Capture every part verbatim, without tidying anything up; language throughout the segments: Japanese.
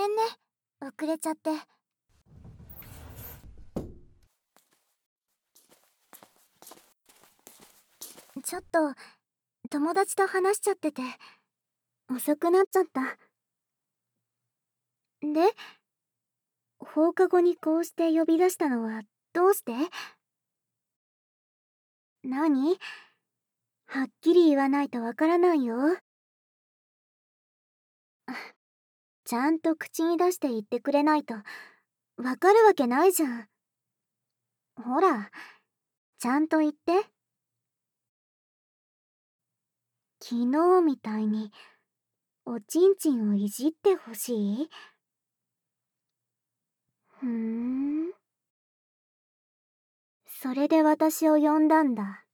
めんね、遅れちゃって。ちょっと友達と話しちゃってて遅くなっちゃった。で、放課後にこうして呼び出したのはどうして？何？はっきり言わないとわからないよ。ちゃんと口に出して言ってくれないとわかるわけないじゃん。ほら、ちゃんと言って。昨日みたいにおちんちんをいじってほしい？ふーん。それで私を呼んだんだ。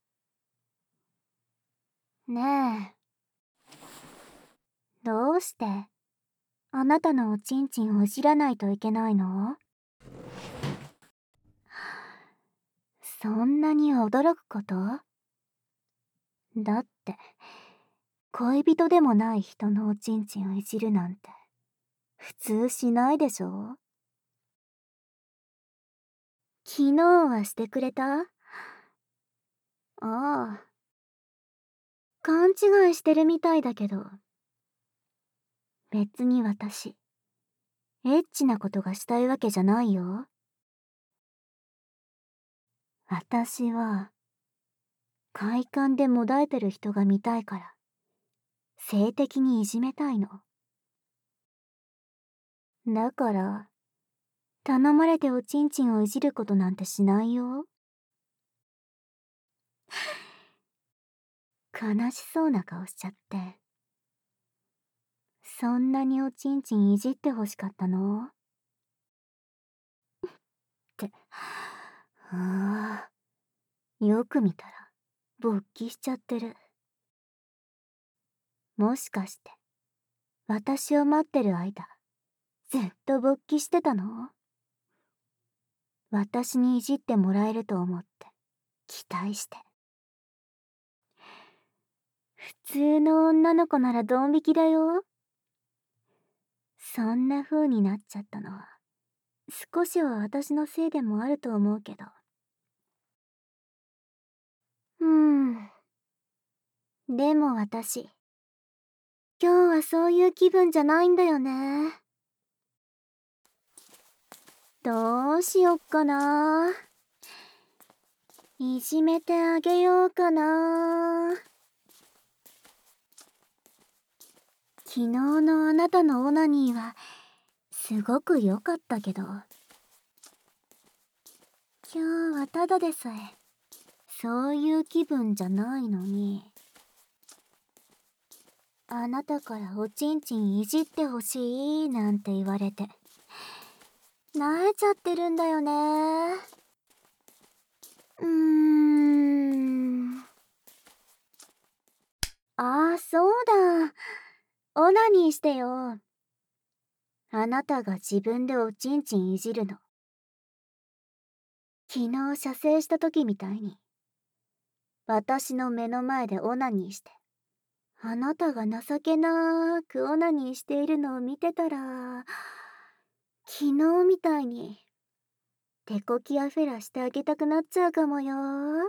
ねえ、どうしてあなたのおちんちんをいじらないといけないの？そんなに驚くこと？だって恋人でもない人のおちんちんをいじるなんて普通しないでしょ？昨日はしてくれた？ああ、勘違いしてるみたいだけど、別に私エッチなことがしたいわけじゃないよ。私は快感でもだえてる人が見たいから性的にいじめたいの。だから頼まれておちんちんをいじることなんてしないよ。悲しそうな顔しちゃって。そんなにおちんちんいじってほしかったの？ってああ、よく見たら勃起しちゃってる。もしかして私を待ってる間ずっと勃起してたの？私にいじってもらえると思って期待して。普通の女の子ならドン引きだよ。そんな風になっちゃったのは少しは私のせいでもあると思うけど。うーん。でも私、今日はそういう気分じゃないんだよね。どうしよっかな。いじめてあげようかな。昨日のあなたのオナニーはすごく良かったけど、今日はただでさえそういう気分じゃないのに、あなたからおちんちんいじってほしいなんて言われて萎えちゃってるんだよね。うーん。ああ、そうだ。オナニーしてよ。あなたが自分でおちんちんいじるの。昨日射精した時みたいに私の目の前でオナニーして、あなたが情けなーくオナニーしているのを見てたら、昨日みたいに手こきやフェラしてあげたくなっちゃうかもよー。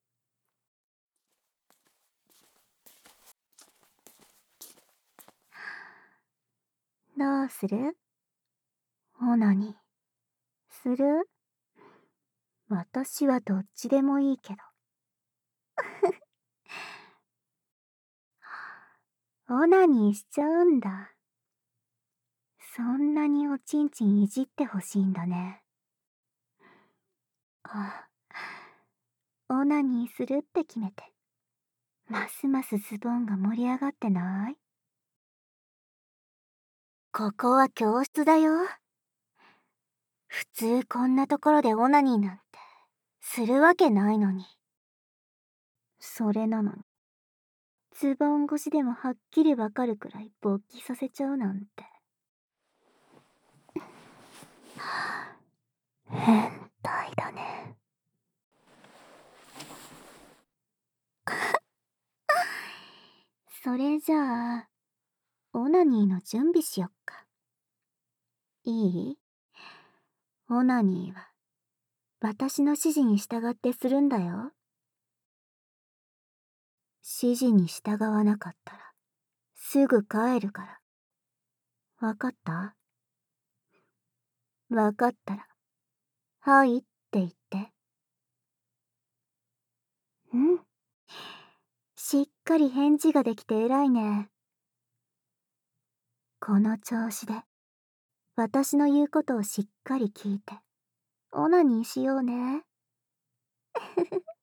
どうする？オナニーする？私はどっちでもいいけど。オナニーしちゃうんだ。そんなにおちんちんいじってほしいんだね。あ、オナニーするって決めて、ますますズボンが盛り上がってない？ここは教室だよ。普通こんなところでオナニーなんてするわけないのに。それなのに、ズボン越しでもはっきりわかるくらい勃起させちゃうなんて。変態だね。それじゃあオナニーの準備しよっか。 いい？オナニーは私の指示に従ってするんだよ。指示に従わなかったらすぐ帰るから。わかった？わかったら、はいって言って。うん。しっかり返事ができて偉いね。この調子で、私の言うことをしっかり聞いて、オナニーしようね。